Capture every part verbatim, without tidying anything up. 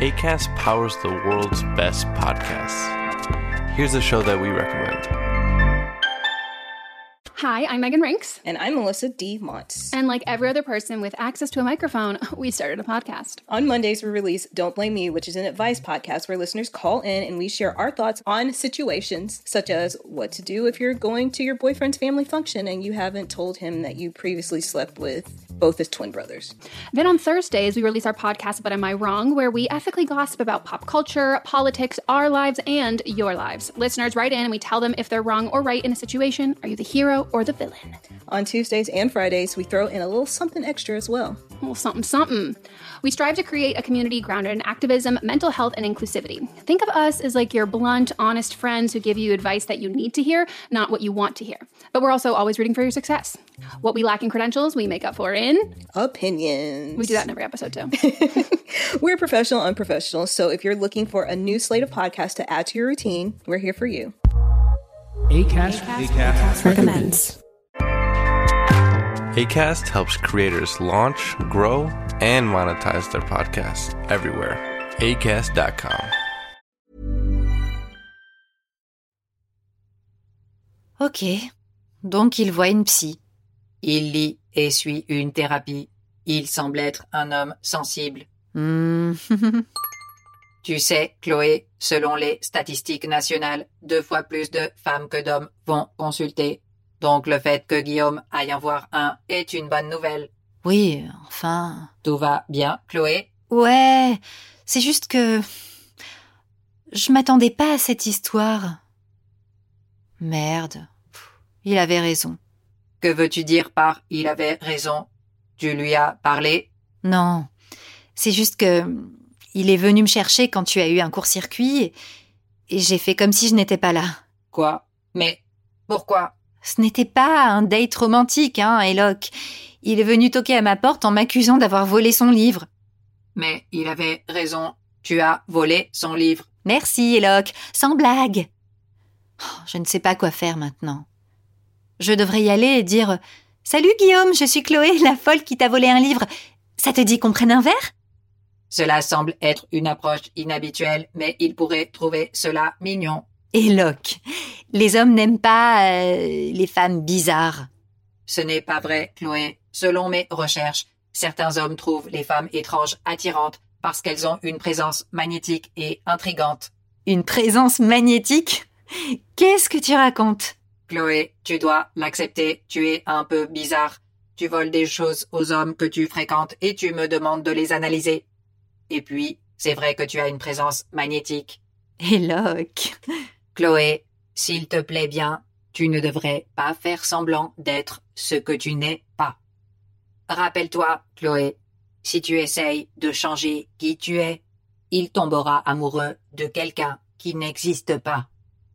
Acast powers the world's best podcasts. Here's a show that we recommend. Hi, I'm Megan Rinks. And I'm Melissa D. Montz. And like every other person with access to a microphone, we started a podcast. On Mondays, we release Don't Blame Me, which is an advice podcast where listeners call in and we share our thoughts on situations such as what to do if you're going to your boyfriend's family function and you haven't told him that you previously slept with both his twin brothers. Then on Thursdays, we release our podcast, But Am I Wrong?, where we ethically gossip about pop culture, politics, our lives, and your lives. Listeners write in and we tell them if they're wrong or right in a situation. Are you the hero or the villain? On Tuesdays and Fridays, we throw in a little something extra as well. A little something, something. We strive to create a community grounded in activism, mental health, and inclusivity. Think of us as like your blunt, honest friends who give you advice that you need to hear, not what you want to hear. But we're also always rooting for your success. What we lack in credentials, we make up for in... opinions. We do that in every episode, too. We're professional, unprofessional, so if you're looking for a new slate of podcasts to add to your routine, we're here for you. Acast, Acast, Acast recommends. Acast helps creators launch, grow, and monetize their podcasts everywhere. acast dot com. Ok, donc il voit une psy. Il lit et suit une thérapie. Il semble être un homme sensible. Hmm. Tu sais, Chloé, selon les statistiques nationales, deux fois plus de femmes que d'hommes vont consulter. Donc le fait que Guillaume aille en voir un est une bonne nouvelle. Oui, enfin... Tout va bien, Chloé? Ouais, c'est juste que... Je m'attendais pas à cette histoire. Merde, il avait raison. Que veux-tu dire par « il avait raison » ? Tu lui as parlé ? Non, c'est juste que... Il est venu me chercher quand tu as eu un court-circuit et, et j'ai fait comme si je n'étais pas là. Quoi ? Mais pourquoi ? Ce n'était pas un date romantique, hein, Eloque. Il est venu toquer à ma porte en m'accusant d'avoir volé son livre. Mais il avait raison. Tu as volé son livre. Merci, Eloque. Sans blague. Oh, je ne sais pas quoi faire maintenant. Je devrais y aller et dire « Salut Guillaume, je suis Chloé, la folle qui t'a volé un livre. Ça te dit qu'on prenne un verre ?» Cela semble être une approche inhabituelle, mais il pourrait trouver cela mignon. Eloque, les hommes n'aiment pas euh, les femmes bizarres. Ce n'est pas vrai, Chloé. Selon mes recherches, certains hommes trouvent les femmes étranges attirantes parce qu'elles ont une présence magnétique et intrigante. Une présence magnétique ? Qu'est-ce que tu racontes ? Chloé, tu dois l'accepter, tu es un peu bizarre. Tu voles des choses aux hommes que tu fréquentes et tu me demandes de les analyser. Et puis, c'est vrai que tu as une présence magnétique. Eloque. Chloé, s'il te plaît bien, tu ne devrais pas faire semblant d'être ce que tu n'es pas. Rappelle-toi, Chloé, si tu essayes de changer qui tu es, il tombera amoureux de quelqu'un qui n'existe pas.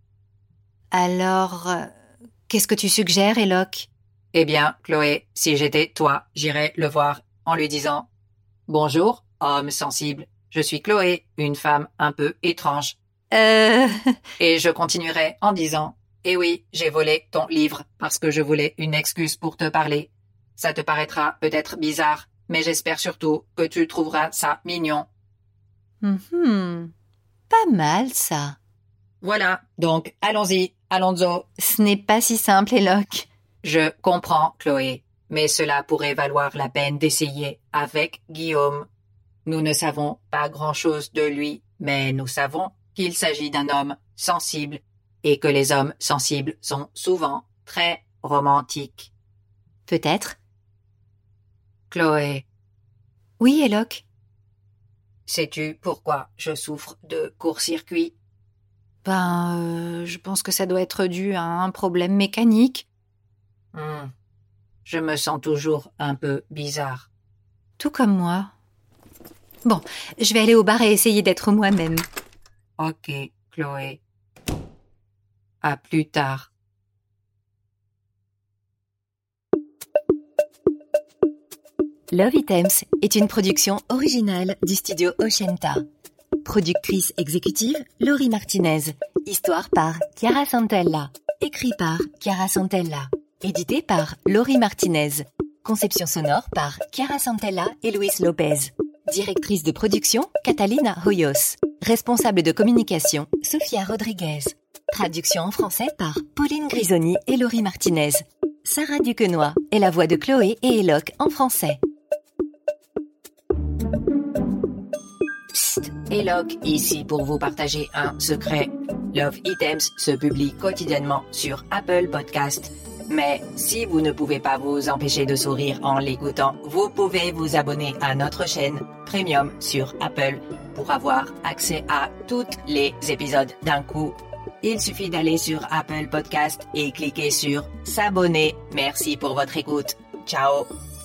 Alors, euh, qu'est-ce que tu suggères, Eloque ? Eh bien, Chloé, si j'étais toi, j'irais le voir en lui disant « Bonjour, homme sensible, je suis Chloé, une femme un peu étrange. » Euh... Et je continuerai en disant « Eh oui, j'ai volé ton livre parce que je voulais une excuse pour te parler. Ça te paraîtra peut-être bizarre, mais j'espère surtout que tu trouveras ça mignon. » Mm-hmm. Pas mal, ça. Voilà, donc allons-y, allons-y. Ce n'est pas si simple, Eloque. Je comprends, Chloé, mais cela pourrait valoir la peine d'essayer avec Guillaume. Nous ne savons pas grand-chose de lui, mais nous savons qu'il s'agit d'un homme sensible et que les hommes sensibles sont souvent très romantiques. Peut-être. Chloé. Oui, Eloque. Sais-tu pourquoi je souffre de court-circuit ? Ben, euh, je pense que ça doit être dû à un problème mécanique. Hmm. Je me sens toujours un peu bizarre. Tout comme moi. Bon, je vais aller au bar et essayer d'être moi-même. Ok, Chloé. À plus tard. Love Items est une production originale du studio Oshenta. Productrice exécutive, Laurie Martinez. Histoire par Chiara Santella. Écrit par Chiara Santella. Édité par Laurie Martinez. Conception sonore par Chiara Santella et Luis Lopez. Directrice de production, Catalina Hoyos. Responsable de communication, Sofia Rodriguez. Traduction en français par Pauline Grisoni et Laurie Martinez. Sarah Duquesnoy est la voix de Chloé et Eloque en français. Psst, Eloque, ici pour vous partager un secret. Love Items se publie quotidiennement sur Apple Podcast. Mais si vous ne pouvez pas vous empêcher de sourire en l'écoutant, vous pouvez vous abonner à notre chaîne Premium sur Apple pour avoir accès à tous les épisodes d'un coup. Il suffit d'aller sur Apple Podcast et cliquer sur s'abonner. Merci pour votre écoute. Ciao.